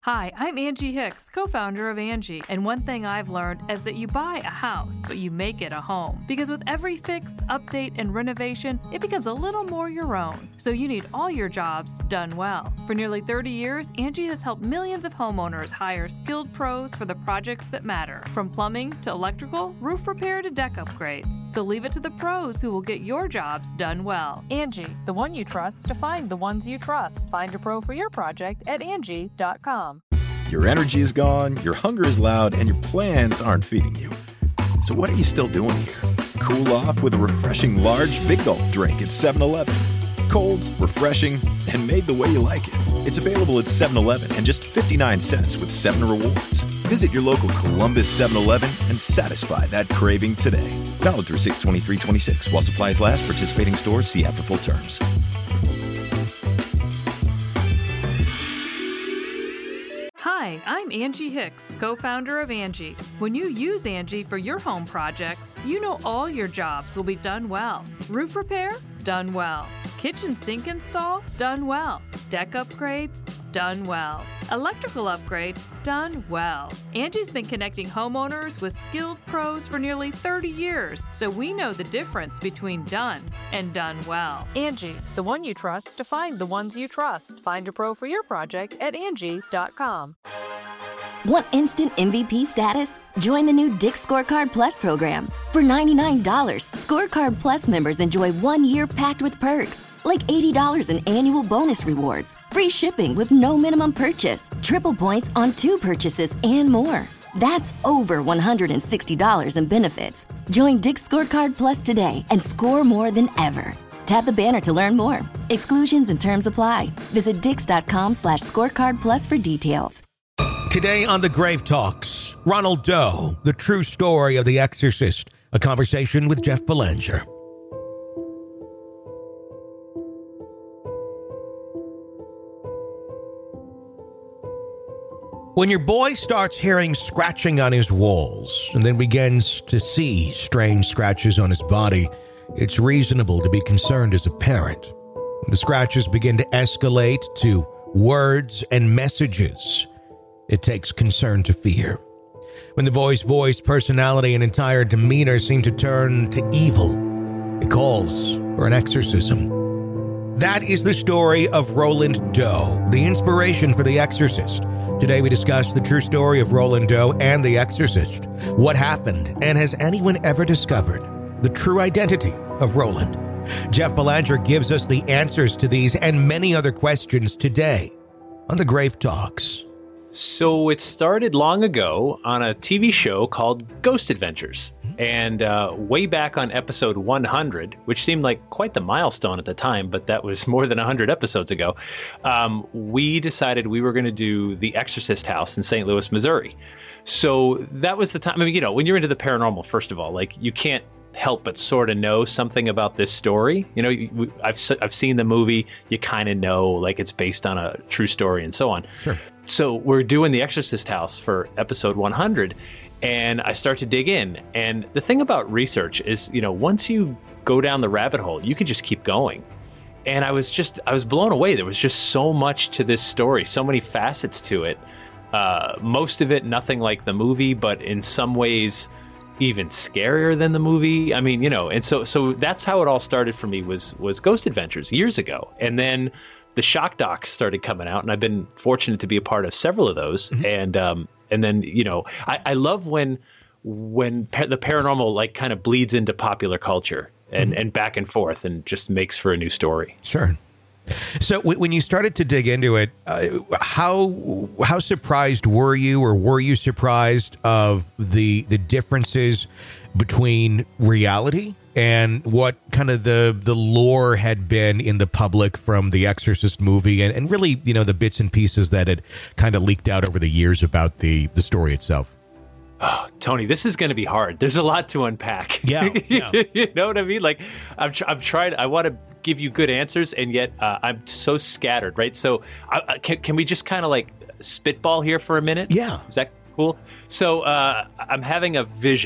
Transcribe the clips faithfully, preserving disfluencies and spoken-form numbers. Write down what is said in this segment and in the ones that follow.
Hi, I'm Angie Hicks, co-founder of Angie, and one thing I've learned is that you buy a house, but you make it a home. Because with every fix, update, and renovation, it becomes a little more your own. So you need all your jobs done well. For nearly thirty years, Angie has helped millions of homeowners hire skilled pros for the projects that matter, from plumbing to electrical, roof repair to deck upgrades. So leave it to the pros who will get your jobs done well. Angie, the one you trust to find the ones you trust. Find a pro for your project at Angie dot com. Your energy is gone, your hunger is loud, and your plans aren't feeding you. So what are you still doing here? Cool off with a refreshing large Big Gulp drink at seven eleven. Cold, refreshing, and made the way you like it. It's available at seven eleven and just fifty-nine cents with seven rewards. Visit your local Columbus seven eleven and satisfy that craving today. Valid through six twenty-three twenty-six. While supplies last, participating stores, see app for full terms. Hi, I'm Angie Hicks, co-founder of Angie. When you use Angie for your home projects, you know all your jobs will be done well. Roof repair? Done well. Kitchen sink install? Done well. Deck upgrades? Done well. Electrical upgrade? Done well. Angie's been connecting homeowners with skilled pros for nearly thirty years, so we know the difference between done and done well. Angie, the one you trust to find the ones you trust. Find a pro for your project at Angie dot com. Want instant M V P status? Join the new Dick's Scorecard Plus program. For ninety-nine dollars, Scorecard Plus members enjoy one year packed with perks, like eighty dollars in annual bonus rewards, free shipping with no minimum purchase, triple points on two purchases, and more. That's over one hundred sixty dollars in benefits. Join Dick's Scorecard Plus today and score more than ever. Tap the banner to learn more. Exclusions and terms apply. Visit dix.com slash scorecard plus for details. Today on The Grave Talks, Ronald Doe, the true story of The Exorcist, a conversation with Jeff Belanger. When your boy starts hearing scratching on his walls and then begins to see strange scratches on his body, it's reasonable to be concerned as a parent. The scratches begin to escalate to words and messages. It takes concern to fear. When the boy's voice, personality, and entire demeanor seem to turn to evil, it calls for an exorcism. That is the story of Roland Doe, the inspiration for The Exorcist. Today we discuss the true story of Roland Doe and The Exorcist. What happened, and has anyone ever discovered the true identity of Roland? Jeff Belanger gives us the answers to these and many other questions today on The Grave Talks. So it started long ago on a T V show called Ghost Adventures. And uh, way back on episode one hundred, which seemed like quite the milestone at the time, but that was more than one hundred episodes ago, um, we decided we were going to do the Exorcist house in Saint Louis, Missouri. So that was the time. I mean, you know, when you're into the paranormal, first of all, like you can't help but sort of know something about this story. You know, I've I've seen the movie. You kind of know like it's based on a true story and so on. Sure. So we're doing the Exorcist house for episode one hundred. And I start to dig in. And the thing about research is, you know, once you go down the rabbit hole, you can just keep going. And I was just, I was blown away. There was just so much to this story, so many facets to it. Uh, most of it, nothing like the movie, but in some ways, even scarier than the movie. I mean, you know, and so, so that's how it all started for me was, was Ghost Adventures years ago. And then the shock docs started coming out, and I've been fortunate to be a part of several of those. Mm-hmm. And, um, And then, you know, I, I love when when pa- the paranormal like kind of bleeds into popular culture and, mm-hmm. and back and forth and just makes for a new story. Sure. So w- when you started to dig into it, uh, how how surprised were you, or were you surprised of the the differences between reality and what kind of the the lore had been in the public from the Exorcist movie, and, and really, you know, the bits and pieces that had kind of leaked out over the years about the, the story itself? Oh, Tony, this is going to be hard. There's a lot to unpack. Yeah. yeah. You know what I mean? Like, I'm, tr- I'm trying, I want to give you good answers, and yet uh, I'm so scattered, right? So I, I, can, can we just kind of like spitball here for a minute? Yeah. Is that cool? So uh, I'm having a vision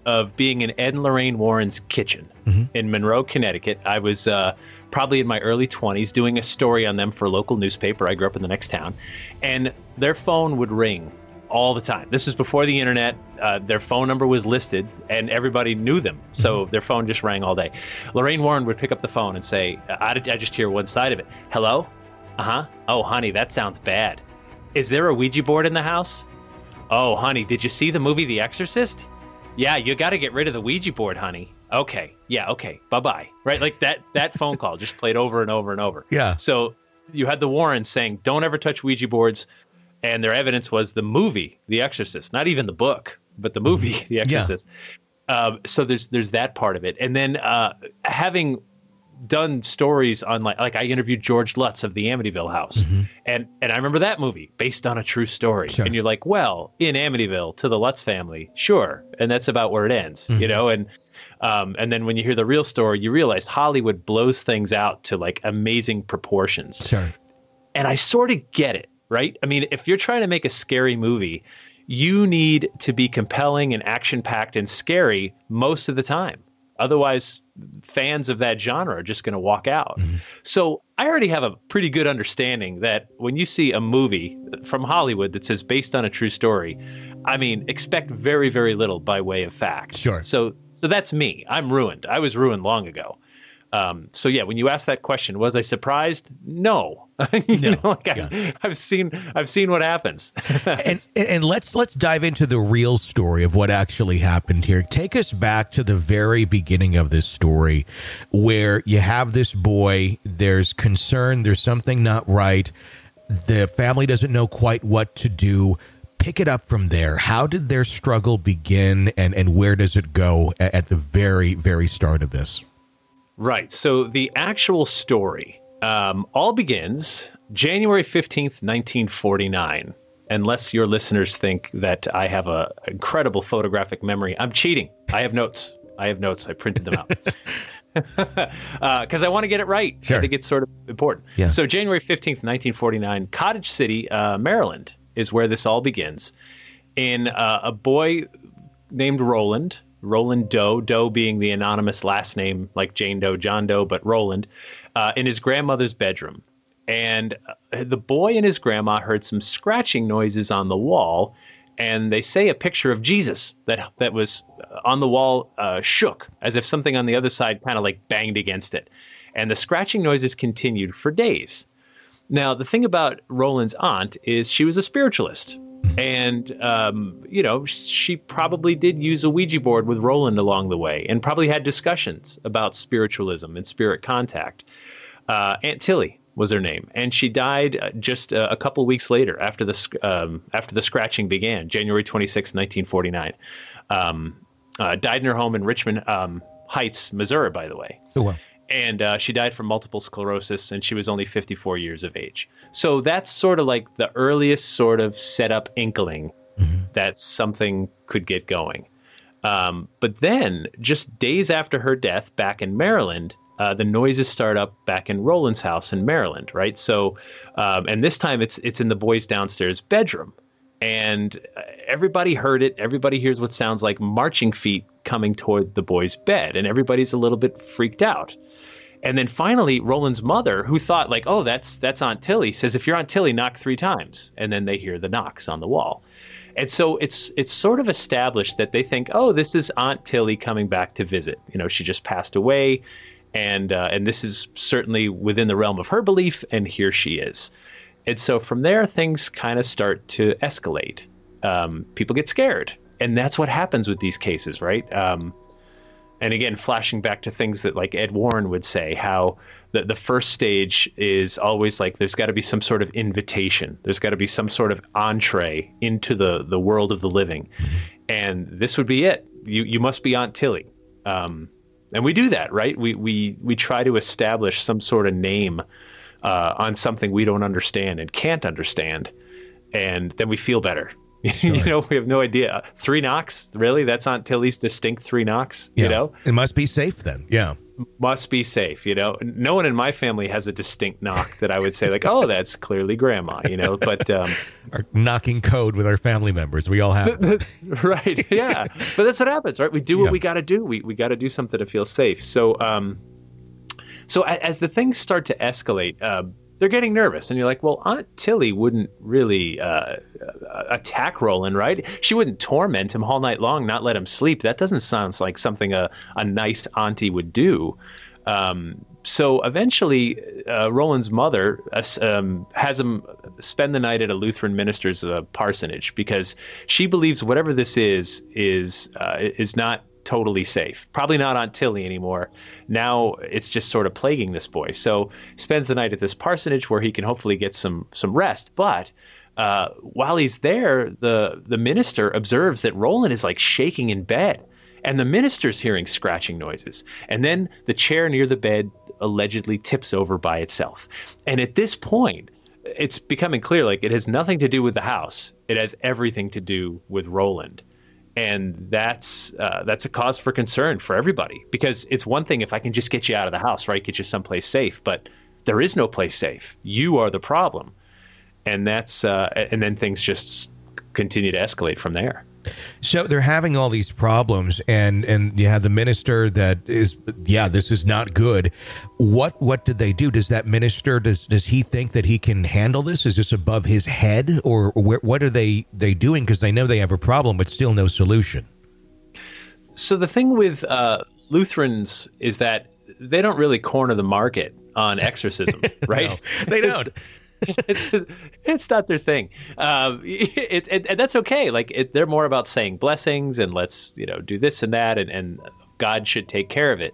of being in Ed and Lorraine Warren's kitchen mm-hmm. in Monroe, Connecticut. I was uh, probably in my early twenties doing a story on them for a local newspaper. I grew up in the next town. And their phone would ring all the time. This was before the internet. Uh, their phone number was listed and everybody knew them. So mm-hmm. their phone just rang all day. Lorraine Warren would pick up the phone and say, I, I just hear one side of it. Hello? Uh-huh. Oh, honey, that sounds bad. Is there a Ouija board in the house? Oh, honey, did you see the movie The Exorcist? Yeah, you got to get rid of the Ouija board, honey. Okay. Yeah, okay. Bye-bye. Right? Like that that phone call just played over and over and over. Yeah. So you had the Warrens saying, don't ever touch Ouija boards. And their evidence was the movie, The Exorcist, not even the book, but the movie, The Exorcist. Yeah. Um, so there's there's that part of it. And then uh, having done stories on like like I interviewed George Lutz of the Amityville House, mm-hmm. and and I remember that movie based on a true story. Sure. And you're like, well, in Amityville to the Lutz family, sure, and that's about where it ends, mm-hmm. you know. And um, and then when you hear the real story, you realize Hollywood blows things out to like amazing proportions. Sure. And I sort of get it, right? I mean, if you're trying to make a scary movie, you need to be compelling and action packed and scary most of the time. Otherwise, fans of that genre are just going to walk out. Mm-hmm. So I already have a pretty good understanding that when you see a movie from Hollywood that says based on a true story, I mean, expect very, very little by way of fact. Sure. So so that's me. I'm ruined. I was ruined long ago. Um, so, yeah, when you ask that question, was I surprised? No. you no. know, like yeah. I, I've seen I've seen what happens. and and let's let's dive into the real story of what actually happened here. Take us back to the very beginning of this story where you have this boy. There's concern. There's something not right. The family doesn't know quite what to do. Pick it up from there. How did their struggle begin and, and where does it go at, at the very, very start of this? Right. So the actual story um, all begins January fifteenth, nineteen forty-nine. Unless your listeners think that I have a incredible photographic memory, I'm cheating. I have notes. I have notes. I printed them out because uh, I want to get it right. Sure. I think it's sort of important. Yeah. So January fifteenth, nineteen forty-nine, Cottage City, uh, Maryland is where this all begins. In uh, a boy named Roland. Roland Doe, Doe being the anonymous last name like Jane Doe, John Doe, but Roland, uh, in his grandmother's bedroom. And uh, the boy and his grandma heard some scratching noises on the wall, and they say a picture of Jesus that that was on the wall uh, shook, as if something on the other side kind of like banged against it. And the scratching noises continued for days. Now, the thing about Roland's aunt is she was a spiritualist. And, um, you know, she probably did use a Ouija board with Roland along the way and probably had discussions about spiritualism and spirit contact. Uh, Aunt Tilly was her name. And she died just a, a couple weeks later after the um, after the scratching began, January twenty-sixth, nineteen forty-nine. Um, uh, died in her home in Richmond um, Heights, Missouri, by the way. Oh, wow. And uh, she died from multiple sclerosis, and she was only fifty-four years of age. So that's sort of like the earliest sort of setup inkling mm-hmm. that something could get going. Um, but then, just days after her death, back in Maryland, uh, the noises start up back in Roland's house in Maryland, right? So, um, and this time it's it's in the boy's downstairs bedroom. And everybody heard it. Everybody hears what sounds like marching feet coming toward the boy's bed, and everybody's a little bit freaked out. And then finally, Roland's mother, who thought like, oh, that's that's Aunt Tilly, says, if you're Aunt Tilly, knock three times. And then they hear the knocks on the wall. And so it's it's sort of established that they think, oh, this is Aunt Tilly coming back to visit. You know, she just passed away. And uh, and this is certainly within the realm of her belief. And here she is. And so from there, things kind of start to escalate. Um, people get scared. And that's what happens with these cases, right? Um And again, flashing back to things that like Ed Warren would say, how the, the first stage is always like there's got to be some sort of invitation. There's got to be some sort of entree into the, the world of the living. And this would be it. You you must be Aunt Tilly. Um, and we do that, right? We, we, we try to establish some sort of name uh, on something we don't understand and can't understand. And then we feel better. Sure. You know, we have no idea. Three knocks? Really? That's Aunt Tilly's distinct three knocks? Yeah. You know? It must be safe then. Yeah. must be safe. You know, no one in my family has a distinct knock that I would say like, oh, that's clearly grandma, you know, but um, our knocking code with our family members. We all have. That's right. Yeah. But that's what happens, right? We do what Yeah. we got to do. We, we got to do something to feel safe. So, um, so a- as the things start to escalate, uh, they're getting nervous, and you're like, well, Aunt Tilly wouldn't really uh, attack Roland, right? She wouldn't torment him all night long, not let him sleep. That doesn't sound like something a, a nice auntie would do. Um, so eventually, uh, Roland's mother uh, um, has him spend the night at a Lutheran minister's uh, parsonage because she believes whatever this is is uh, is not totally safe. Probably not Aunt Tilly anymore. Now it's just sort of plaguing this boy. So spends the night at this parsonage where he can hopefully get some some rest. But uh, while he's there, the the minister observes that Roland is like shaking in bed, and the minister's hearing scratching noises. And then the chair near the bed allegedly tips over by itself. And at this point, it's becoming clear like it has nothing to do with the house. It has everything to do with Roland. And that's uh, that's a cause for concern for everybody, because it's one thing if I can just get you out of the house, right? Get you someplace safe. But there is no place safe. You are the problem. And that's uh, and then things just continue to escalate from there. So they're having all these problems, and, and you have the minister that is, yeah, this is not good. What what did they do? Does that minister, does does he think that he can handle this? Is this above his head, or where, what are they, they doing? Because they know they have a problem, but still no solution. So the thing with uh, Lutherans is that they don't really corner the market on exorcism, right? No, they don't. it's it's not their thing. Um, it, it, and that's okay. Like it, they're more about saying blessings and let's, you know, do this and that, and, and God should take care of it.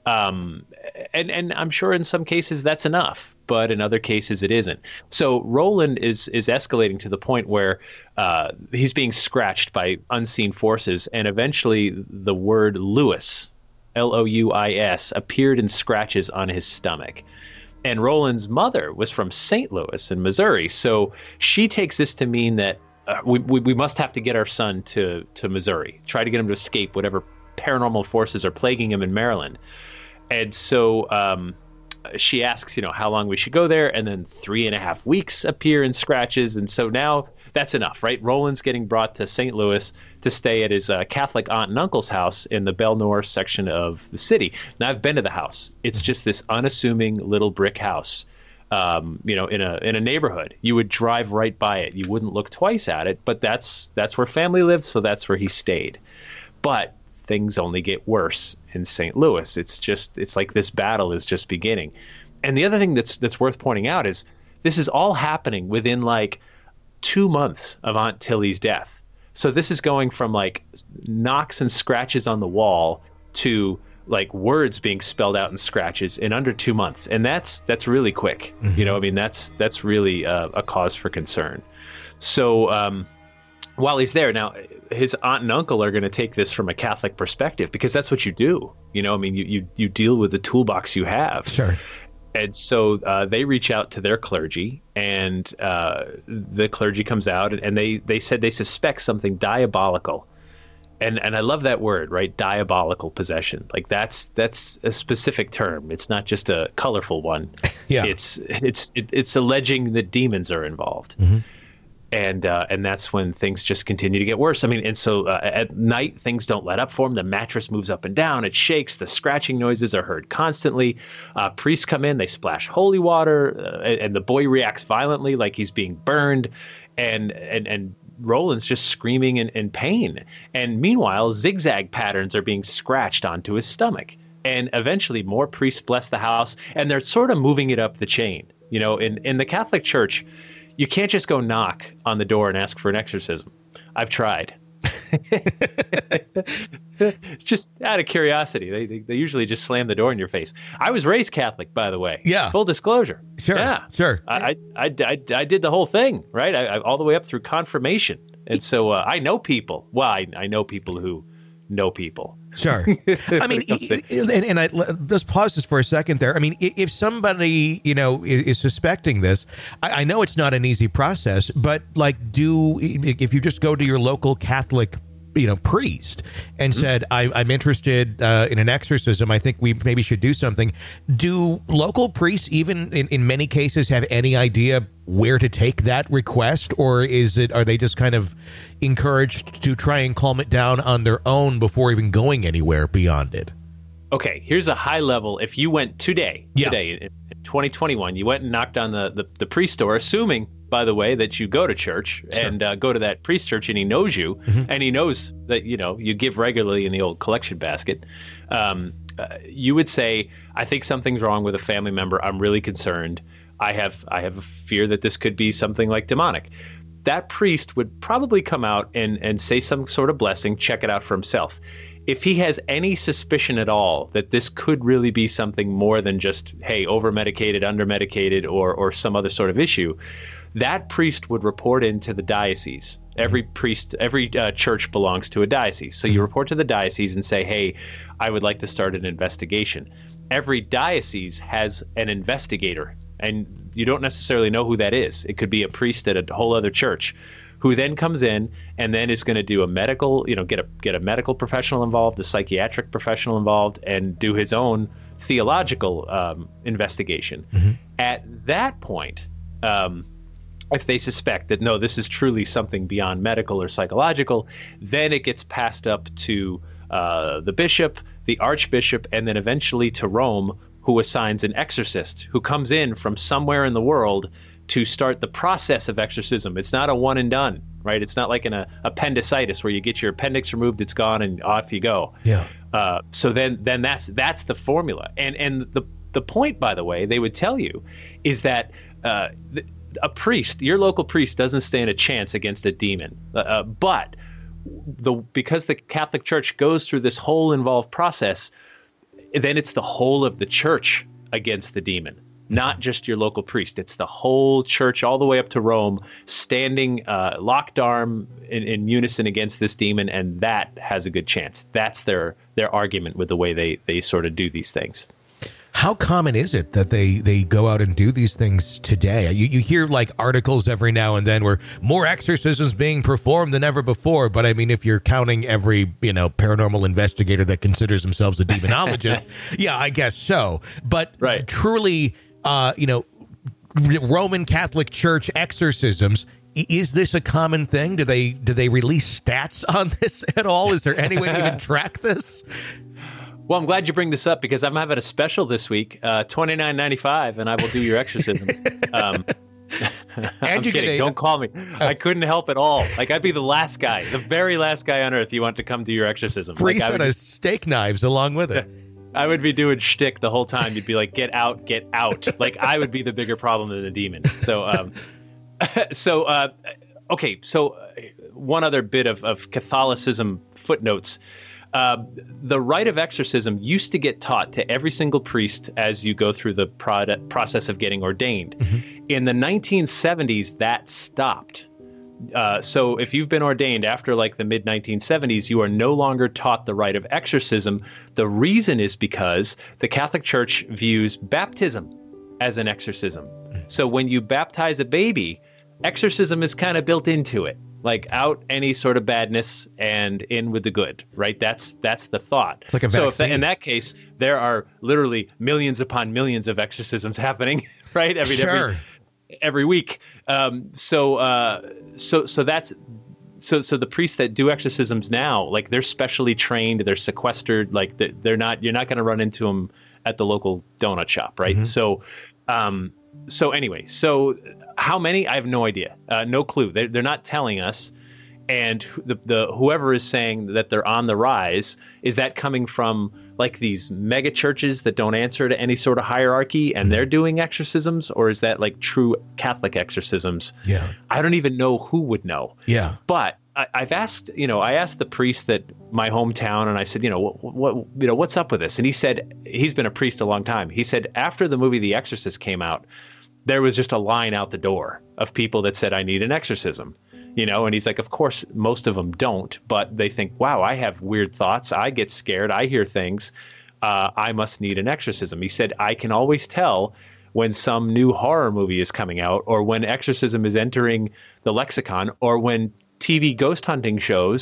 Um, and and I'm sure in some cases that's enough, but in other cases it isn't. So Roland is is escalating to the point where uh, he's being scratched by unseen forces, and eventually the word Louis, L O U I S, appeared in scratches on his stomach. And Roland's mother was from Saint Louis in Missouri. So she takes this to mean that uh, we, we we must have to get our son to, to Missouri, try to get him to escape whatever paranormal forces are plaguing him in Maryland. And so um, she asks, you know, how long we should go there. And then three and a half weeks appear in scratches. And so now that's enough, right? Roland's getting brought to Saint Louis to stay at his uh, Catholic aunt and uncle's house in the Belle-Noire section of the city. Now, I've been to the house. It's just this unassuming little brick house, um, you know, in a in a neighborhood. You would drive right by it. You wouldn't look twice at it, but that's that's where family lived, so that's where he stayed. But things only get worse in Saint Louis. It's just it's like this battle is just beginning. And the other thing that's that's worth pointing out is this is all happening within like two months of Aunt Tilly's death. So this is going from like knocks and scratches on the wall to like words being spelled out in scratches in under two months. And that's that's really quick. Mm-hmm. You know, I mean, that's that's really uh, a cause for concern. So um, while he's there now, his aunt and uncle are going to take this from a Catholic perspective, because that's what you do. You know, I mean, you you, you deal with the toolbox you have. Sure. And so uh, they reach out to their clergy, and uh, the clergy comes out, and they, they said they suspect something diabolical. And and I love that word, right? Diabolical possession. Like that's that's a specific term. It's not just a colorful one. Yeah. It's it's it, it's alleging that demons are involved. Mm-hmm. And uh, and that's when things just continue to get worse. I mean, and so uh, at night, things don't let up for him. The mattress moves up and down. It shakes. The scratching noises are heard constantly. Uh, priests come in. They splash holy water. Uh, and, and the boy reacts violently like he's being burned. And and and Roland's just screaming in, in pain. And meanwhile, zigzag patterns are being scratched onto his stomach. And eventually more priests bless the house. And they're sort of moving it up the chain. You know, in, in the Catholic Church, you can't just go knock on the door and ask for an exorcism. I've tried. Just out of curiosity. They, they they usually just slam the door in your face. I was raised Catholic, by the way. Yeah. Full disclosure. Sure. Yeah. Sure. I I, I, I, I did the whole thing, right? I, I, all the way up through confirmation. And so uh, I know people. Well, I, I know people who know people. Sure. I mean, and, and I, let's pause this for a second there. I mean, if somebody, you know, is, is suspecting this, I, I know it's not an easy process, but like do, if you just go to your local Catholic you know, priest and mm-hmm. said, I, I'm interested uh, in an exorcism. I think we maybe should do something. Do local priests, even in, in many cases, have any idea where to take that request? Or is it, are they just kind of encouraged to try and calm it down on their own before even going anywhere beyond it? Okay, here's a high level. If you went today, yeah. today in twenty twenty-one, you went and knocked on the, the, the priest door, assuming, by the way, that you go to church sure. and uh, go to that priest church and he knows you mm-hmm. and he knows that, you know, you give regularly in the old collection basket. Um, uh, you would say, I think something's wrong with a family member. I'm really concerned. I have I have a fear that this could be something like demonic. That priest would probably come out and, and say some sort of blessing, check it out for himself. If he has any suspicion at all that this could really be something more than just, hey, over-medicated, under-medicated, or or some other sort of issue, that priest would report into the diocese. Every priest, every uh, church belongs to a diocese. So you report to the diocese and say, hey, I would like to start an investigation. Every diocese has an investigator, and you don't necessarily know who that is. It could be a priest at a whole other church, who then comes in and then is going to do a medical, you know, get a get a medical professional involved, a psychiatric professional involved, and do his own theological um, investigation. Mm-hmm. At that point, um, if they suspect that, no, this is truly something beyond medical or psychological, then it gets passed up to uh, the bishop, the archbishop, and then eventually to Rome, who assigns an exorcist who comes in from somewhere in the world to start the process of exorcism. It's not a one and done, right? It's not like an uh, appendicitis where you get your appendix removed, it's gone, and off you go. Yeah. Uh, so then, then that's that's the formula. And and the the point, by the way, they would tell you, is that uh, the, a priest, your local priest, doesn't stand a chance against a demon. Uh, but the because the Catholic Church goes through this whole involved process, then it's the whole of the church against the demon. Not just your local priest. It's the whole church all the way up to Rome standing uh, locked arm in, in unison against this demon, and that has a good chance. That's their their argument with the way they, they sort of do these things. How common is it that they, they go out and do these things today? You you hear like articles every now and then where more exorcisms being performed than ever before. But I mean, if you're counting every, you know, paranormal investigator that considers themselves a demonologist, yeah, I guess so. But right. truly, uh, you know, Roman Catholic Church exorcisms, is this a common thing? Do they do they release stats on this at all? Is there any way to even track this? Well, I'm glad you bring this up because I'm having a special this week, uh, twenty-nine ninety-five, and I will do your exorcism. um, I'm kidding. A, Don't call me. Uh, I couldn't help at all. Like, I'd be the last guy, the very last guy on earth you want to come do your exorcism. Free like, set of just, steak knives along with it. I would be doing shtick the whole time. You'd be like, get out, get out. Like, I would be the bigger problem than the demon. So, um, so uh, okay. So one other bit of, of Catholicism footnotes. Uh, the rite of exorcism used to get taught to every single priest as you go through the prod- process of getting ordained. Mm-hmm. In the nineteen seventies, that stopped. Uh, so if you've been ordained after like the mid nineteen seventies, you are no longer taught the rite of exorcism. The reason is because the Catholic Church views baptism as an exorcism. So when you baptize a baby, exorcism is kind of built into it. Like out any sort of badness and in with the good, right? That's that's the thought. It's like a so if that, in that case, there are literally millions upon millions of exorcisms happening, right? Every sure. every every week. Um, so uh, so so that's so so the priests that do exorcisms now, like they're specially trained, they're sequestered, like they're not. You're not going to run into them at the local donut shop, right? Mm-hmm. So. Um, So anyway, so how many? I have no idea, uh, no clue. They're, they're not telling us. And the, the whoever is saying that they're on the rise, is that coming from like these mega churches that don't answer to any sort of hierarchy and they're doing exorcisms? Or is that like true Catholic exorcisms? Yeah. I don't even know who would know. Yeah. But I, I've asked, you know, I asked the priest at my hometown and I said, you know, what, what, you know, what's up with this? And he said, he's been a priest a long time. He said, after the movie The Exorcist came out, there was just a line out the door of people that said, I need an exorcism, you know, and he's like, of course, most of them don't, but they think, wow, I have weird thoughts. I get scared. I hear things. Uh, I must need an exorcism. He said, I can always tell when some new horror movie is coming out or when exorcism is entering the lexicon or when T V ghost hunting shows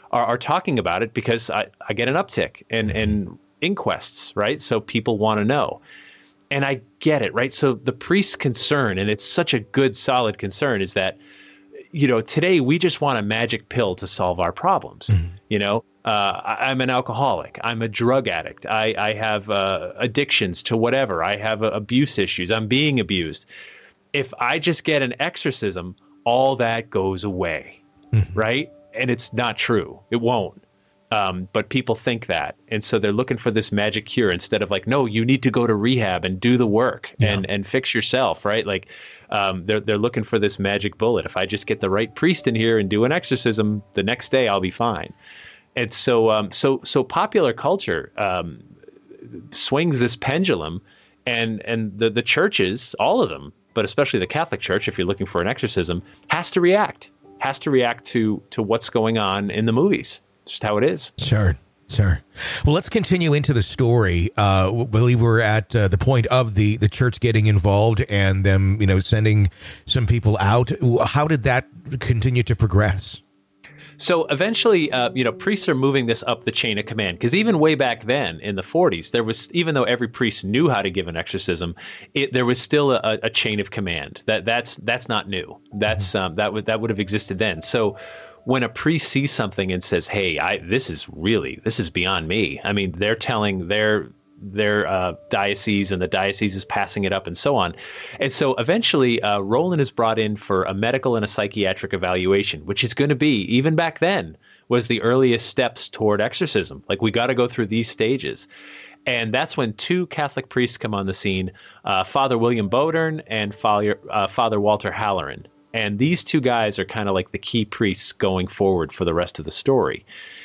are, are talking about it because I, I get an uptick in, in inquests, right? So people want to know. And I get it, right? So the priest's concern, and it's such a good, solid concern, is that, you know, today we just want a magic pill to solve our problems. Mm-hmm. You know, uh, I, I'm an alcoholic. I'm a drug addict. I, I have uh, addictions to whatever. I have uh, abuse issues. I'm being abused. If I just get an exorcism, all that goes away, mm-hmm. right? And it's not true. It won't. Um, but people think that. And so they're looking for this magic cure instead of like, no, you need to go to rehab and do the work yeah. and, and fix yourself, right? Like um, they're, they're looking for this magic bullet. If I just get the right priest in here and do an exorcism, the next day I'll be fine. And so, um, so, so popular culture um, swings this pendulum, and, and the, the churches, all of them, but especially the Catholic Church, if you're looking for an exorcism, has to react, has to react to, to what's going on in the movies. Just how it is. Sure, sure. Well, let's continue into the story. Uh, I believe we're at uh, the point of the, the church getting involved and them, you know, sending some people out. How did that continue to progress? So eventually, uh, you know, priests are moving this up the chain of command, because even way back then in the forties, there was, even though every priest knew how to give an exorcism, it, there was still a, a chain of command. That that's that's not new. That's um, that would that would have existed then. So when a priest sees something and says, "Hey, I this is really this is beyond me," I mean, they're telling their their uh, diocese, and the diocese is passing it up, and so on. And so eventually, uh, Roland is brought in for a medical and a psychiatric evaluation, which is going to be, even back then, was the earliest steps toward exorcism. Like, we got to go through these stages. And that's when two Catholic priests come on the scene, uh, Father William Bowdern and Father, uh, Father Walter Halloran. And these two guys are kind of like the key priests going forward for the rest of the story.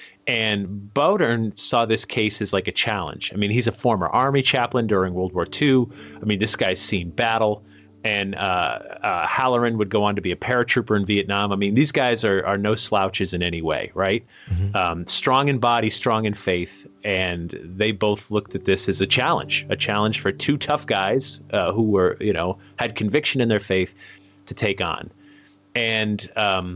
And Bowdern saw this case as like a challenge. I mean, he's a former Army chaplain during World War Two. I mean, this guy's seen battle. And uh, uh, Halloran would go on to be a paratrooper in Vietnam. I mean, these guys are are no slouches in any way, right? Mm-hmm. Um, strong in body, strong in faith. And they both looked at this as a challenge, a challenge for two tough guys uh, who were, you know, had conviction in their faith to take on. And um,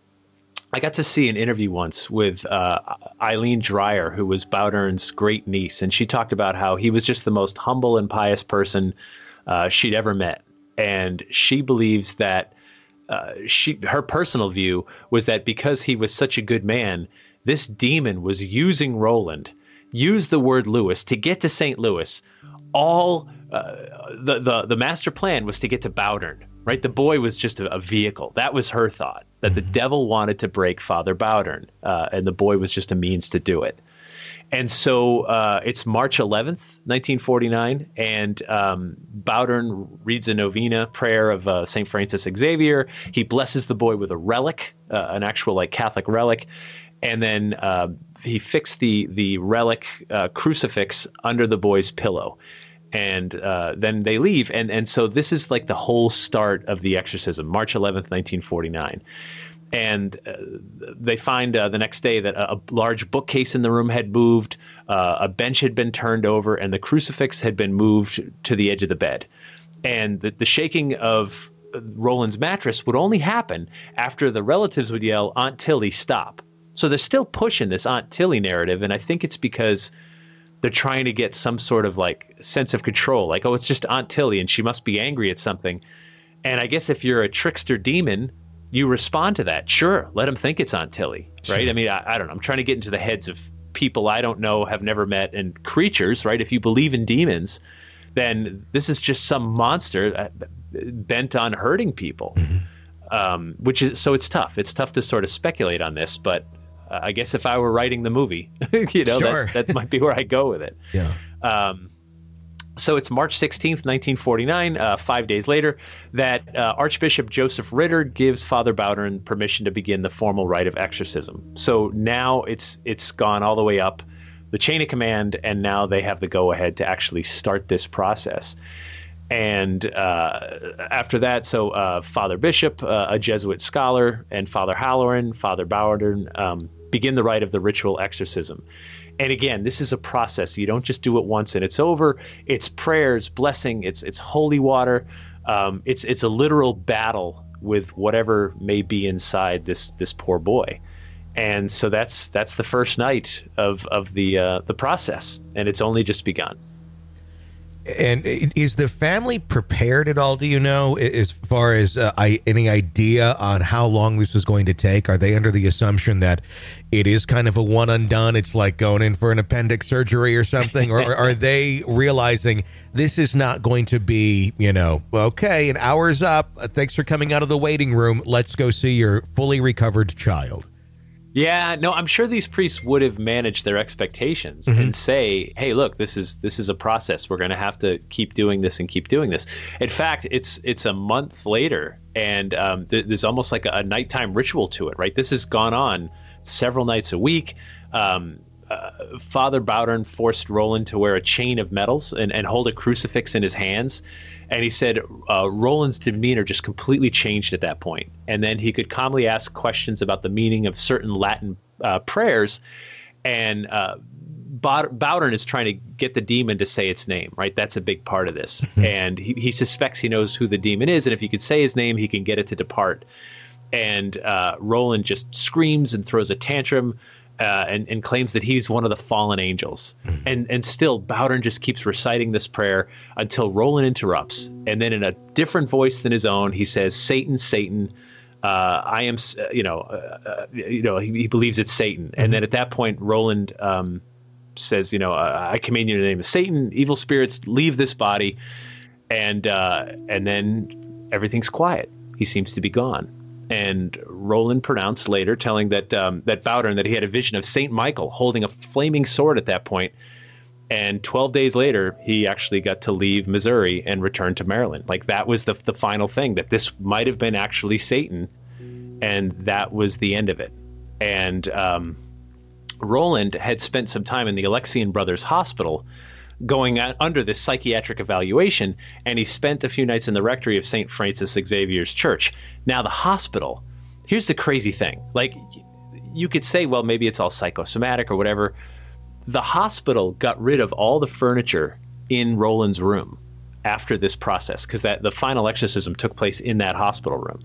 I got to see an interview once with uh, Eileen Dreyer, who was Bowdern's great niece. And she talked about how he was just the most humble and pious person uh, she'd ever met. And she believes that uh, she her personal view was that because he was such a good man, this demon was using Roland, used the word Louis to get to Saint Louis. All uh, the, the the master plan was to get to Bowdern. Right, the boy was just a, a vehicle. That was her thought, that the devil wanted to break Father Bowdern, uh, and the boy was just a means to do it. And so uh, it's March eleventh, nineteen forty-nine, and um, Bowdern reads a novena prayer of uh, Saint Francis Xavier. He blesses the boy with a relic, uh, an actual like Catholic relic, and then uh, he fixed the the relic uh, crucifix under the boy's pillow. And uh, then they leave. And and so this is like the whole start of the exorcism, March eleventh, nineteen forty-nine. And uh, they find uh, the next day that a, a large bookcase in the room had moved, uh, a bench had been turned over, and the crucifix had been moved to the edge of the bed. And the, the shaking of Roland's mattress would only happen after the relatives would yell, "Aunt Tilly, stop." So they're still pushing this Aunt Tilly narrative. And I think it's because they're trying to get some sort of like sense of control, like, oh, it's just Aunt Tilly and she must be angry at something. And I guess if you're a trickster demon, you respond to that. Sure, let them think it's Aunt Tilly, right? Sure. I mean, I, I don't know. I'm trying to get into the heads of people I don't know, have never met, and creatures, right? If you believe in demons, then this is just some monster bent on hurting people, mm-hmm. um, which is, so it's tough. It's tough to sort of speculate on this, but Uh, I guess if I were writing the movie, you know, sure. that, that might be where I go with it. Yeah. Um, so it's March sixteenth, nineteen forty-nine, uh, five days later, that uh, Archbishop Joseph Ritter gives Father Bowdern permission to begin the formal rite of exorcism. So now it's it's gone all the way up the chain of command, and now they have the go-ahead to actually start this process. And uh, after that, so uh, Father Bishop, uh, a Jesuit scholar, and Father Halloran, Father Bowdern um, begin the rite of the ritual exorcism. And again, this is a process. You don't just do it once and it's over. It's prayers, blessing, it's it's holy water. Um, it's it's a literal battle with whatever may be inside this this poor boy. And so that's that's the first night of of the uh, the process, and it's only just begun. And is the family prepared at all? Do you know, as far as uh, I, any idea on how long this is going to take? Are they under the assumption that it is kind of a one and done? It's like going in for an appendix surgery or something, or are they realizing this is not going to be, you know, okay, an hour's up. Thanks for coming out of the waiting room. Let's go see your fully recovered child. Yeah, no, I'm sure these priests would have managed their expectations mm-hmm. and say, hey, look, this is this is a process. We're going to have to keep doing this and keep doing this. In fact, it's it's a month later, and um, th- there's almost like a, a nighttime ritual to it, right? This has gone on several nights a week. Um, uh, Father Bowdern forced Roland to wear a chain of medals and, and hold a crucifix in his hands. And he said uh, Roland's demeanor just completely changed at that point. And then he could calmly ask questions about the meaning of certain Latin uh, prayers. And uh, Bowdern is trying to get the demon to say its name, right? That's a big part of this. And he, he suspects he knows who the demon is. And if he could say his name, he can get it to depart. And uh, Roland just screams and throws a tantrum. Uh, and, and claims that he's one of the fallen angels. Mm-hmm. And and still, Bowdern just keeps reciting this prayer until Roland interrupts. And then in a different voice than his own, he says, Satan, Satan, uh, I am, you know, uh, you know, he, he believes it's Satan. Mm-hmm. And then at that point, Roland um, says, you know, I command you in the name of Satan, evil spirits, leave this body. And uh, and then everything's quiet. He seems to be gone. And Roland pronounced later, telling that um, that Bowdern that he had a vision of Saint Michael holding a flaming sword at that point. And twelve days later, he actually got to leave Missouri and return to Maryland. Like that was the the final thing, that this might have been actually Satan, and that was the end of it. And um, Roland had spent some time in the Alexian Brothers Hospital, going out under this psychiatric evaluation, and he spent a few nights in the rectory of Saint Francis Xavier's Church. Now, the hospital, here's the crazy thing. Like, you could say, well, maybe it's all psychosomatic or whatever. The hospital got rid of all the furniture in Roland's room after this process, because that the final exorcism took place in that hospital room.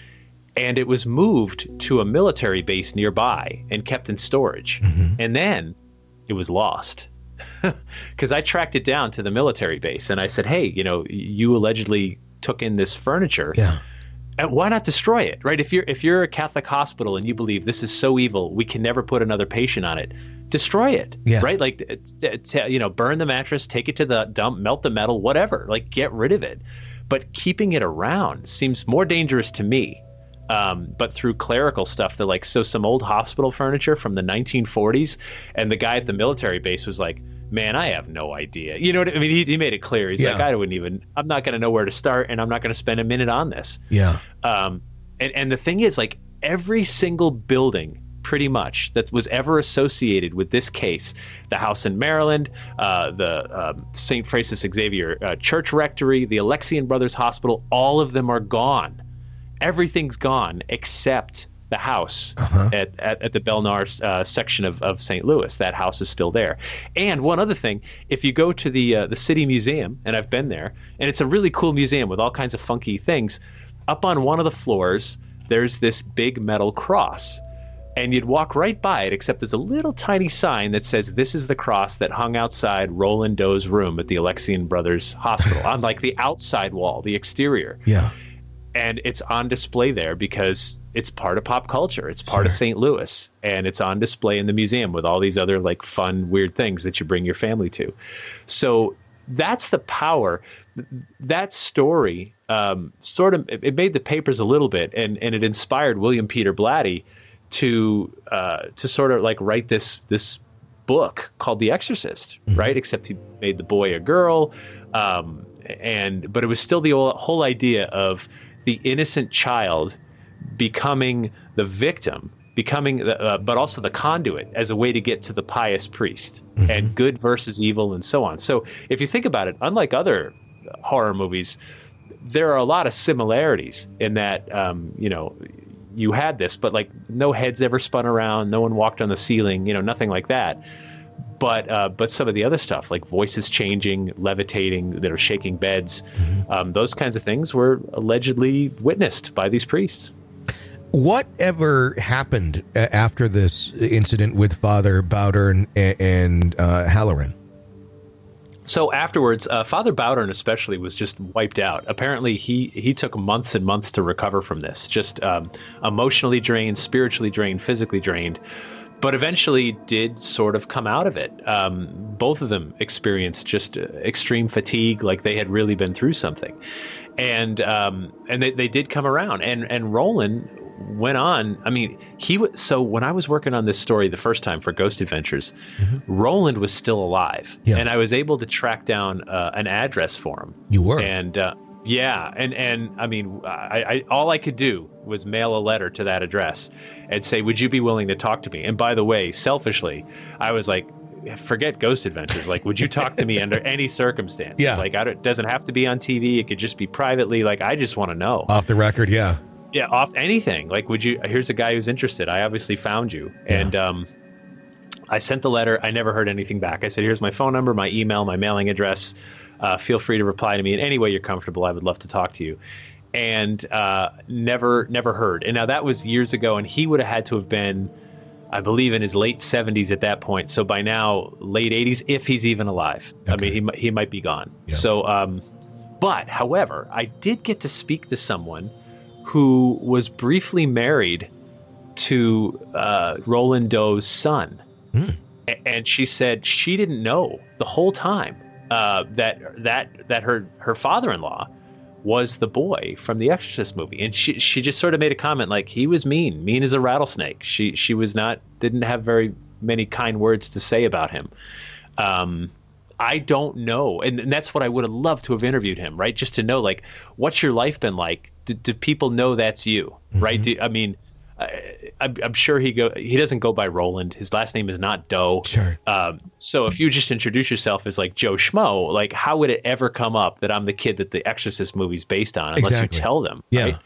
And it was moved to a military base nearby and kept in storage. Mm-hmm. And then it was lost. Because I tracked it down to the military base and I said, hey, you know, you allegedly took in this furniture. Yeah. And why not destroy it, right? If you're if you're a Catholic hospital and you believe this is so evil, we can never put another patient on it, destroy it, yeah. right? Like, t- t- you know, burn the mattress, take it to the dump, melt the metal, whatever, like get rid of it. But keeping it around seems more dangerous to me. Um, but through clerical stuff, they're like, so some old hospital furniture from the nineteen forties, and the guy at the military base was like, man, I have no idea. You know what I mean? He, he made it clear. He's yeah. like, I wouldn't even, I'm not going to know where to start, and I'm not going to spend a minute on this. Yeah. Um, and, and the thing is, like, every single building pretty much that was ever associated with this case, the house in Maryland, uh, the um, Saint Francis Xavier uh, Church Rectory, the Alexian Brothers Hospital, all of them are gone. Everything's gone except the house uh-huh. at, at, at the Belnar uh, section of, of Saint Louis. That house is still there. And one other thing, if you go to the uh, the City Museum, and I've been there, and it's a really cool museum with all kinds of funky things, up on one of the floors, there's this big metal cross. And you'd walk right by it, except there's a little tiny sign that says, this is the cross that hung outside Roland Doe's room at the Alexian Brothers Hospital, on like the outside wall, the exterior. Yeah. And it's on display there because it's part of pop culture. It's part sure. of Saint Louis, and it's on display in the museum with all these other like fun, weird things that you bring your family to. So that's the power. That story um, sort of, it made the papers a little bit, and, and it inspired William Peter Blatty to uh, to sort of like write this this book called The Exorcist, mm-hmm. right? Except he made the boy a girl, um, and but it was still the whole idea of the innocent child becoming the victim, becoming the, uh, but also the conduit as a way to get to the pious priest, mm-hmm. and good versus evil and so on. So if you think about it, unlike other horror movies, there are a lot of similarities in that, um, you know, you had this, but like no heads ever spun around, no one walked on the ceiling, you know, nothing like that. But uh, but some of the other stuff, like voices changing, levitating, that are shaking beds, mm-hmm. um, those kinds of things were allegedly witnessed by these priests. Whatever happened after this incident with Father Bowdern and, and uh, Halloran? So afterwards, uh, Father Bowdern especially was just wiped out. Apparently, he he took months and months to recover from this, just um, emotionally drained, spiritually drained, physically drained, but eventually did sort of come out of it. Um, both of them experienced just uh, extreme fatigue, like they had really been through something. And um, and they, they did come around. And, and Roland went on. I mean, he was, so when I was working on this story the first time for Ghost Adventures, mm-hmm. Roland was still alive. Yeah. And I was able to track down uh, an address for him. You were? And uh, yeah. And, and I mean, I, I all I could do was mail a letter to that address and say, would you be willing to talk to me? And by the way, selfishly, I was like, forget Ghost Adventures. Like, would you talk to me under any circumstance? Yeah. Like, I don't, it doesn't have to be on T V. It could just be privately. Like, I just want to know. Off the record, yeah. Yeah, off anything. Like, would you, here's a guy who's interested. I obviously found you. Yeah. And um, I sent the letter. I never heard anything back. I said, here's my phone number, my email, my mailing address. Uh, feel free to reply to me in any way you're comfortable. I would love to talk to you. And uh, never, never heard. And now that was years ago, and he would have had to have been, I believe, in his late seventies at that point. So by now, late eighties, if he's even alive. Okay. I mean, he might, he might be gone. Yeah. So, um, but however, I did get to speak to someone who was briefly married to uh, Roland Doe's son. Mm. A- and she said she didn't know the whole time uh, that that that her, her father-in-law was the boy from the Exorcist movie. And she she just sort of made a comment like, he was mean, mean as a rattlesnake. She she was not, didn't have very many kind words to say about him. Um, I don't know. And, and that's what I would have loved to have interviewed him, right? Just to know, like, what's your life been like? Do, do people know that's you, mm-hmm. right? Do, I mean, I, I'm, I'm sure he go. He doesn't go by Roland. His last name is not Doe. Sure. Um, so if you just introduce yourself as like Joe Schmo, like, how would it ever come up that I'm the kid that the Exorcist movie's based on, unless exactly. you tell them? Yeah. Right?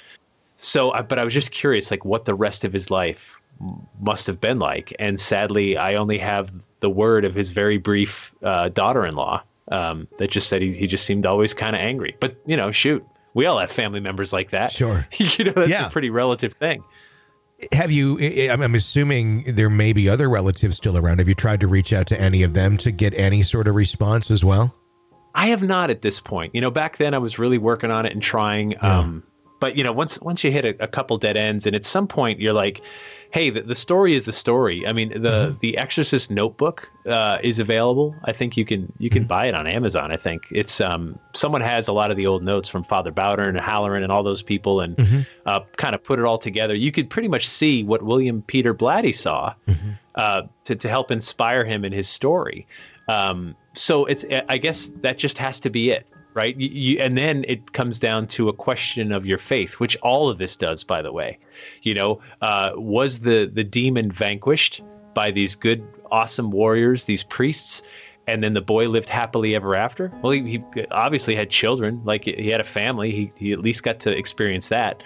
So, but I was just curious, like, what the rest of his life must have been like. And sadly, I only have the word of his very brief uh, daughter-in-law um, that just said he, he just seemed always kind of angry. But, you know, shoot, we all have family members like that. Sure. you know, that's yeah. a pretty relative thing. Have you, I'm assuming there may be other relatives still around. Have you tried to reach out to any of them to get any sort of response as well? I have not at this point. You know, back then I was really working on it and trying. Yeah. Um, but, you know, once once you hit a, a couple dead ends, and at some point you're like, hey, the, the story is the story. I mean, the mm-hmm. the Exorcist Notebook uh, is available. I think you can you can mm-hmm. buy it on Amazon. I think it's um someone has a lot of the old notes from Father Bowdern and Halloran and all those people, and mm-hmm. uh, kind of put it all together. You could pretty much see what William Peter Blatty saw mm-hmm. uh, to to help inspire him in his story. Um, so it's I guess that just has to be it. Right. You, you, and then it comes down to a question of your faith, which all of this does, by the way. You know, uh, was the, the demon vanquished by these good, awesome warriors, these priests, and then the boy lived happily ever after? Well, he, he obviously had children, like he had a family. He, he at least got to experience that.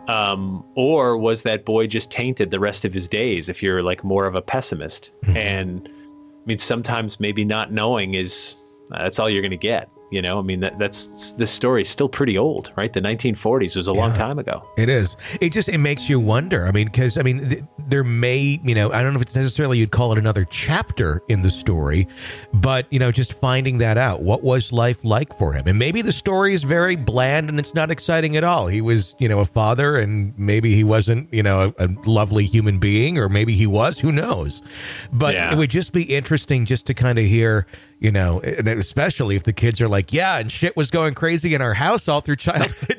Um, or was that boy just tainted the rest of his days, if you're like more of a pessimist? Mm-hmm. And I mean, sometimes maybe not knowing is uh, that's all you're going to get. You know, I mean, that, that's this story is still pretty old, right? The nineteen forties was a yeah, long time ago. It is. It just it makes you wonder. I mean, because I mean, th- there may, you know, I don't know if it's necessarily you'd call it another chapter in the story, but, you know, just finding that out. What was life like for him? And maybe the story is very bland and it's not exciting at all. He was, you know, a father, and maybe he wasn't, you know, a, a lovely human being, or maybe he was. Who knows? But yeah. It would just be interesting just to kind of hear. You know, and especially if the kids are like, yeah, and shit was going crazy in our house all through childhood.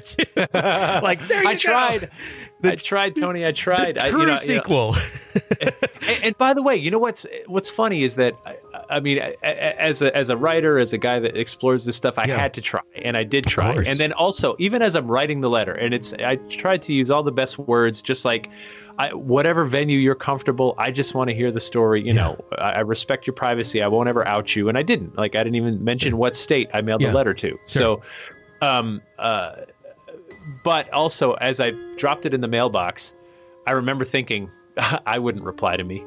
Like, there you I go. tried. The, I tried, Tony. I tried. The I, true you know, sequel. You know. and, and by the way, you know what's what's funny is that, I, I mean, as a as a writer, as a guy that explores this stuff, I yeah. had to try, and I did try. And then also, even as I'm writing the letter, and it's I tried to use all the best words, just like. I, whatever venue you're comfortable, I just want to hear the story. You yeah. know, I, I respect your privacy. I won't ever out you. And I didn't. Like, I didn't even mention sure. what state I mailed yeah. the letter to. Sure. So, um, uh, but also, as I dropped it in the mailbox, I remember thinking, I wouldn't reply to me.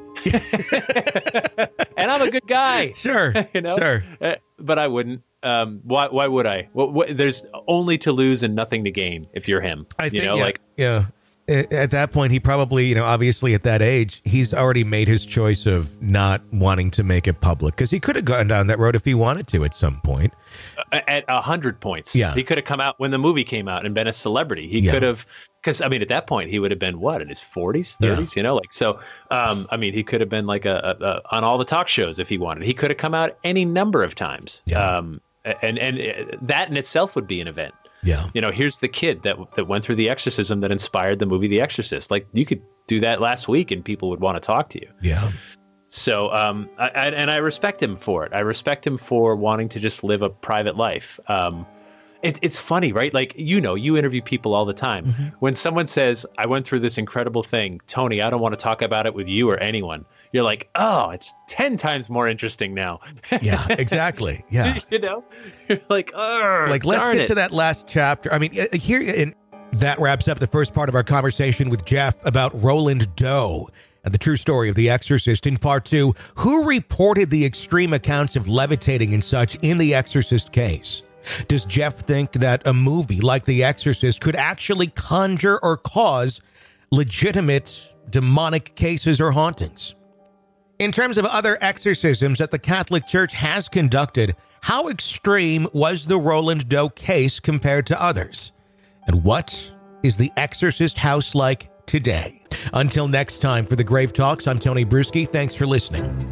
And I'm a good guy. Sure. you know? Sure. Uh, but I wouldn't. Um, why? Why would I? What, what, there's only to lose and nothing to gain if you're him. I you think, know, yeah, like yeah. at that point, he probably, you know, obviously at that age, he's already made his choice of not wanting to make it public, because he could have gone down that road if he wanted to at some point. At a hundred points. Yeah. He could have come out when the movie came out and been a celebrity. He Yeah. could have, because I mean, at that point, he would have been what, in his forties, thirties, you know, like, so, um, I mean, he could have been like a, a, a on all the talk shows if he wanted. He could have come out any number of times. Yeah. Um, and, and that in itself would be an event. Yeah. You know, here's the kid that that went through the exorcism that inspired the movie The Exorcist. Like, you could do that last week and people would want to talk to you. Yeah. So, um, I, I, and I respect him for it. I respect him for wanting to just live a private life. Um, it, it's funny, right? Like, you know, you interview people all the time. Mm-hmm. When someone says, I went through this incredible thing, Tony, I don't want to talk about it with you or anyone. You're like, oh, it's ten times more interesting now. Yeah, exactly. Yeah. You know, you're like, oh, like, let's darn get it. to that last chapter. I mean, here, and that wraps up the first part of our conversation with Jeff about Roland Doe and the true story of The Exorcist. In part two, who reported the extreme accounts of levitating and such in the Exorcist case? Does Jeff think that a movie like The Exorcist could actually conjure or cause legitimate demonic cases or hauntings? In terms of other exorcisms that the Catholic Church has conducted, how extreme was the Roland Doe case compared to others? And what is the Exorcist house like today? Until next time, for the Grave Talks, I'm Tony Bruschi. Thanks for listening.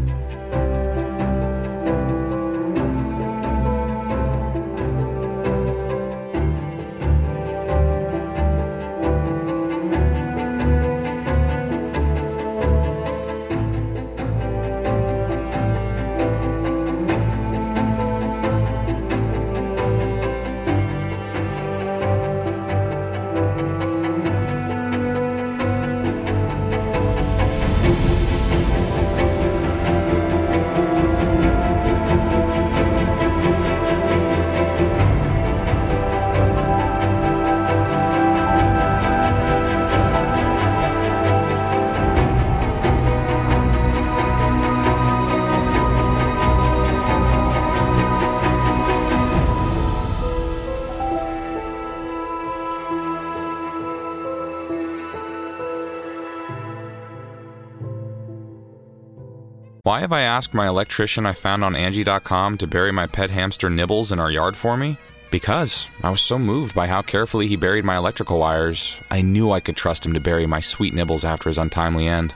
Why have I asked my electrician I found on Angie dot com to bury my pet hamster Nibbles in our yard for me? Because I was so moved by how carefully he buried my electrical wires, I knew I could trust him to bury my sweet Nibbles after his untimely end.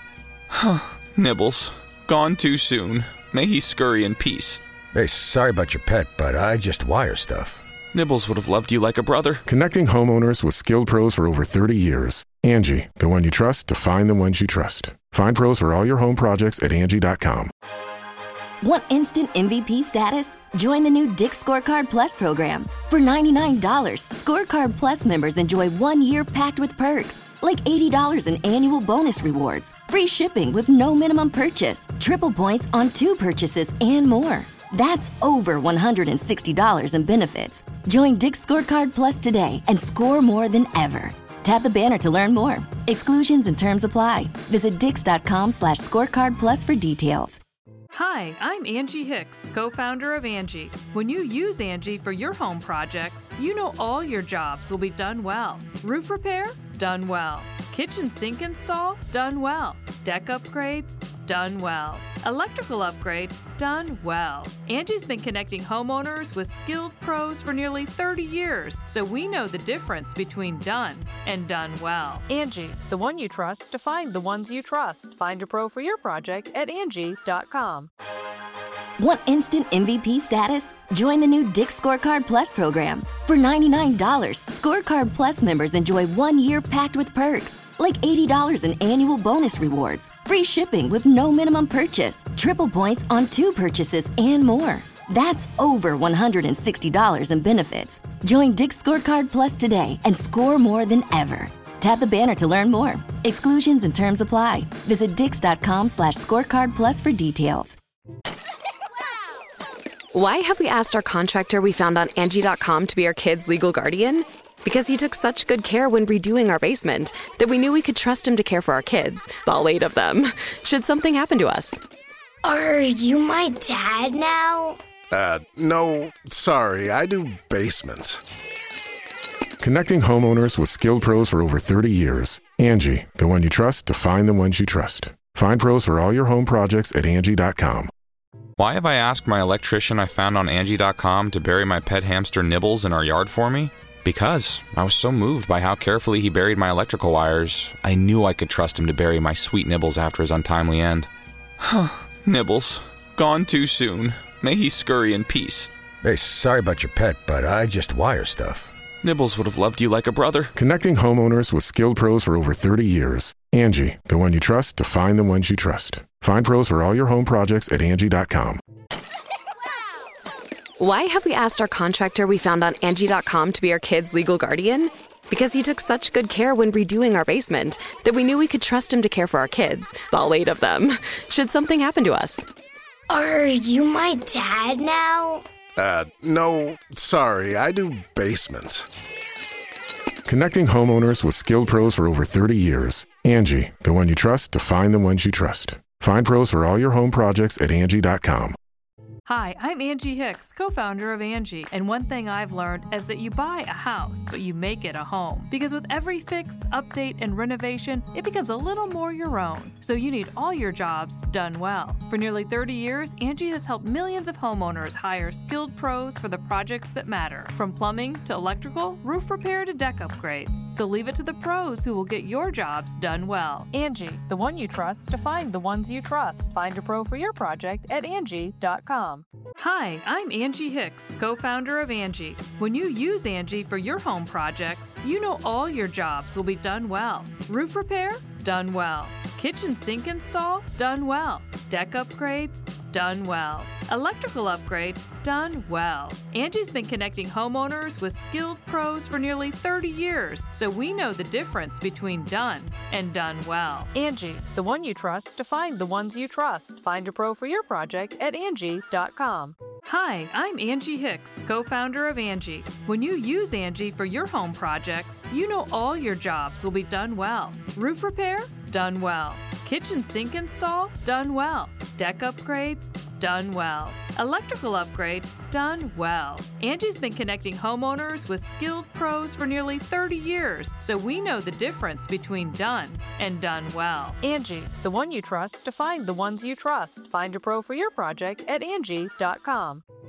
Nibbles, gone too soon. May he scurry in peace. Hey, sorry about your pet, but I just wire stuff. Nibbles would have loved you like a brother. Connecting homeowners with skilled pros for over thirty years. Angie, the one you trust to find the ones you trust. Find pros for all your home projects at Angie dot com. Want instant M V P status? Join the new Dick's Scorecard Plus program. For ninety-nine dollars, Scorecard Plus members enjoy one year packed with perks, like eighty dollars in annual bonus rewards, free shipping with no minimum purchase, triple points on two purchases, and more. That's over one hundred sixty dollars in benefits. Join Dick's Scorecard Plus today and score more than ever. Tap the banner to learn more. Exclusions and terms apply. Visit dix.com slash scorecard plus for details. Hi, I'm Angie Hicks, co-founder of Angie. When you use Angie for your home projects, you know all your jobs will be done well. Roof repair? Done well. Kitchen sink install? Done well. Deck upgrades? Done well. Electrical upgrade? Done well. Angie's been connecting homeowners with skilled pros for nearly thirty years, so we know the difference between done and done well. Angie, the one you trust to find the ones you trust. Find a pro for your project at Angie dot com. Want instant M V P status? Join the new Dick's Scorecard Plus program. For ninety-nine dollars, Scorecard Plus members enjoy one year packed with perks, like eighty dollars in annual bonus rewards, free shipping with no minimum purchase, triple points on two purchases, and more. That's over one hundred sixty dollars in benefits. Join Dick's Scorecard Plus today and score more than ever. Tap the banner to learn more. Exclusions and terms apply. Visit dix.com slash scorecard plus for details. Why have we asked our contractor we found on Angie dot com to be our kids' legal guardian? Because he took such good care when redoing our basement that we knew we could trust him to care for our kids, all eight of them, should something happen to us. Are you my dad now? Uh, no, sorry, I do basements. Connecting homeowners with skilled pros for over thirty years. Angie, the one you trust to find the ones you trust. Find pros for all your home projects at Angie dot com. Why have I asked my electrician I found on Angie dot com to bury my pet hamster Nibbles in our yard for me? Because I was so moved by how carefully he buried my electrical wires, I knew I could trust him to bury my sweet Nibbles after his untimely end. Nibbles, gone too soon. May he scurry in peace. Hey, sorry about your pet, but I just wire stuff. Nibbles would have loved you like a brother. Connecting homeowners with skilled pros for over thirty years. Angie, the one you trust to find the ones you trust. Find pros for all your home projects at Angie dot com. Why have we asked our contractor we found on Angie dot com to be our kids' legal guardian? Because he took such good care when redoing our basement that we knew we could trust him to care for our kids, all eight of them, should something happen to us. Are you my dad now? Uh, no, sorry, I do basements. Connecting homeowners with skilled pros for over thirty years. Angie, the one you trust to find the ones you trust. Find pros for all your home projects at Angie dot com. Hi, I'm Angie Hicks, co-founder of Angie, and one thing I've learned is that you buy a house, but you make it a home. Because with every fix, update, and renovation, it becomes a little more your own. So you need all your jobs done well. For nearly thirty years, Angie has helped millions of homeowners hire skilled pros for the projects that matter, from plumbing to electrical, roof repair to deck upgrades. So leave it to the pros who will get your jobs done well. Angie, the one you trust to find the ones you trust. Find a pro for your project at Angie dot com. Hi, I'm Angie Hicks, co-founder of Angie. When you use Angie for your home projects, you know all your jobs will be done well. Roof repair? Done well. Kitchen sink install? Done well. Deck upgrades? Done well. Electrical upgrade? Done well. Angie's been connecting homeowners with skilled pros for nearly thirty years, so we know the difference between done and done well. Angie, the one you trust to find the ones you trust. Find a pro for your project at Angie dot com. Hi, I'm Angie Hicks, co-founder of Angie. When you use Angie for your home projects, you know all your jobs will be done well. Roof repair? Done well. Kitchen sink install? Done well. Deck upgrades? Done well. Electrical upgrade? Done well. Angie's been connecting homeowners with skilled pros for nearly thirty years, so we know the difference between done and done well. Angie, the one you trust to find the ones you trust. Find a pro for your project at Angie dot com.